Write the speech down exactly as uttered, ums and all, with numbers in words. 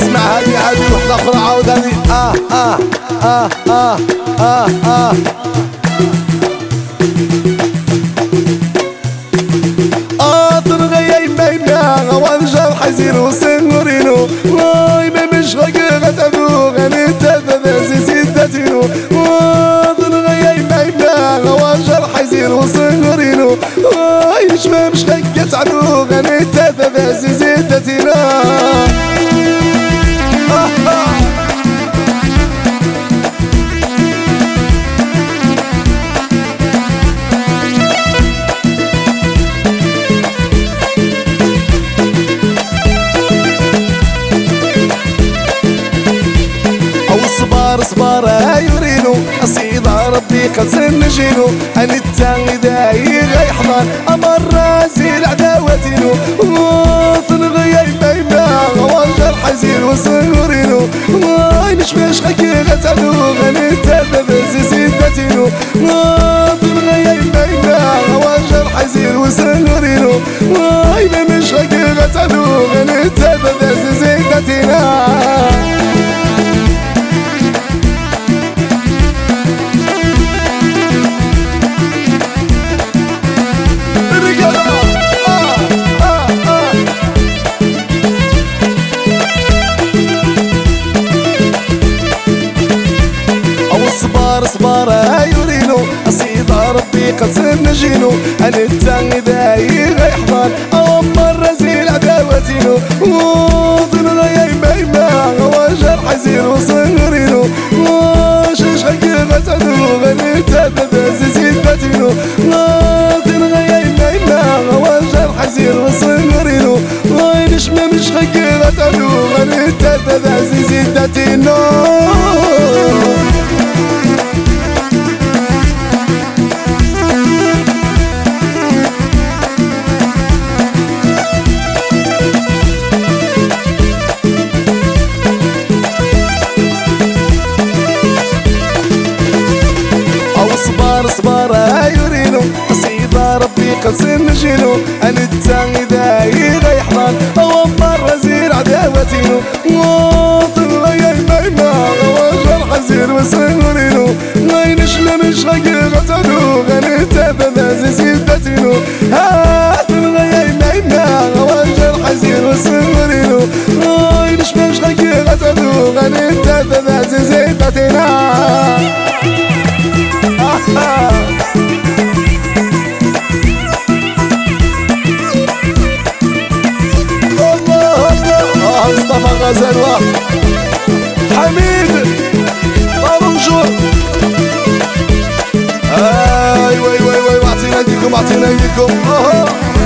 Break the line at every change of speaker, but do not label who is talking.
اسمع هذه هذه وحدة أخرى عاود هذه آه آه آه آه آه آه آه ترغي يما يما غوانجا حزين وسنورينو واي ما مش غاقا غتابو غني تاتا زي سيداتينو آه ترغي يما يما غوانجا حزين وسنورينو واي مش ما مش غاقا تعدو غني تاتا زي سيداتينو صبار صبار يورينو أصيد ربي قد سنجينو أن التاني داي غيحضر أمر راسي العداوتينو وثنغي يما يما غواجا الحزين وصغورينو واي مش مش غكي غتعدو غني تابا بزي سيداتينو وثنغي يما يما غواجا الحزين وصغورينو واي مش غكي غتعدو غني تابا بزي سيداتينو صبار صبار يورينو أصيد ربي قد سنجينو أنا التاني داي غيحضر أمر رزيل عداوتينو وظلنا يما يما غواجا الحزين وصغرينو وشاش حكي غتعدو غني تابا بازي سيداتينو وظلنا يما يما غواجا الحزين وصغرينو وينش ما مش حكي غتعدو غني تابا بازي سيداتينو صبار صبار يورينو أصيد ربي قد سنجينو أنا التاني داي غيحضر أوامر رزيل عداوتينو وطلع يما يما غواجا الحزين وسنورينو غينش مش غاقي غتعدو غني تابا بازي سيداتينو ها طلع يما يما غواجا الحزين وسنورينو غينش مش غاقي غتعدو غني تابا بازي سيداتينو مصطفى غزلوة حميد طارونجور اي وي وي وي اعطينا يديكم اعطينا يديكم